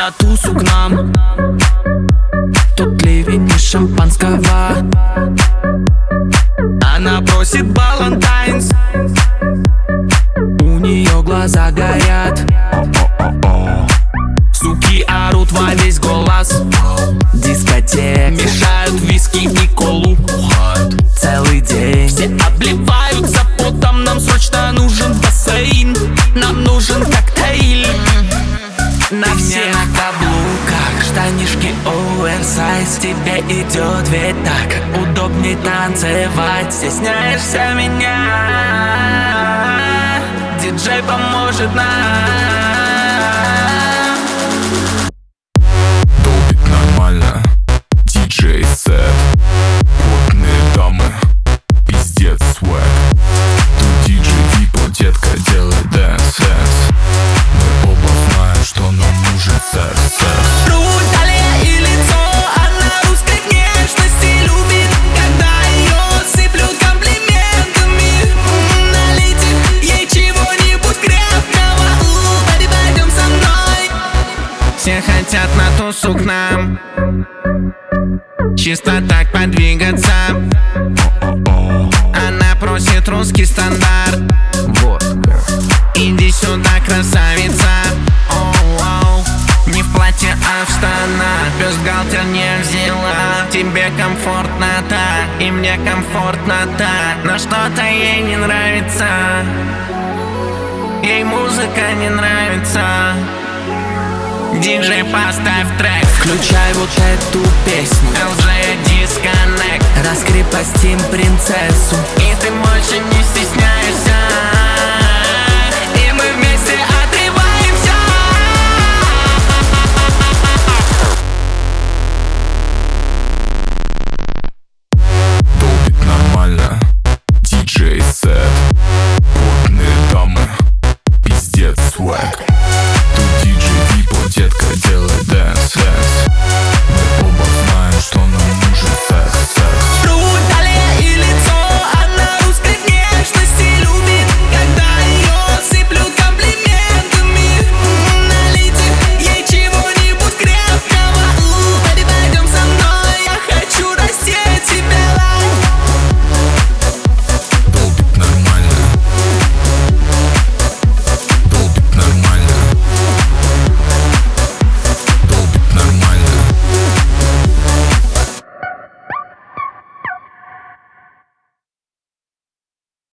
на тусу к нам. Тут ливень из шампанского. Она просит Valentine's. У нее глаза горят. Суки орут во весь голос. Дискотека. Мешают виски и колу. Целый день. Все обливаются потом. Нам срочно нужен бассейн. Нам нужен коктейль. На всех на каблуках, штанишки оверсайз. Тебе идет ведь так удобней танцевать. Стесняешься меня, диджей поможет нам. Долбит нормально, диджей сет. Потные дамы, пиздец свэг. Тут диджей Випо, детка, делай дэнс. Мы оба знаем, что нам нужен секс. Руль, талия и лицо. Она русской внешности любит, когда ее сыплют комплиментами. Налейте ей чего-нибудь крепкого. Baby, пойдем со мной. Все хотят на тусу к нам, чисто так подвигаться. Она просит русский стандарт. Иди сюда, красавица. Оу-оу. Не в платье, а в штанах. Бюстгальтер не взяла. Тебе комфортно так, и мне комфортно так. Но что-то ей не нравится. Ей музыка не нравится. Диджей, поставь трек. Включай вот эту песню. LG Disconnect. Раскрепостим принцессу. И ты больше не стесняешься.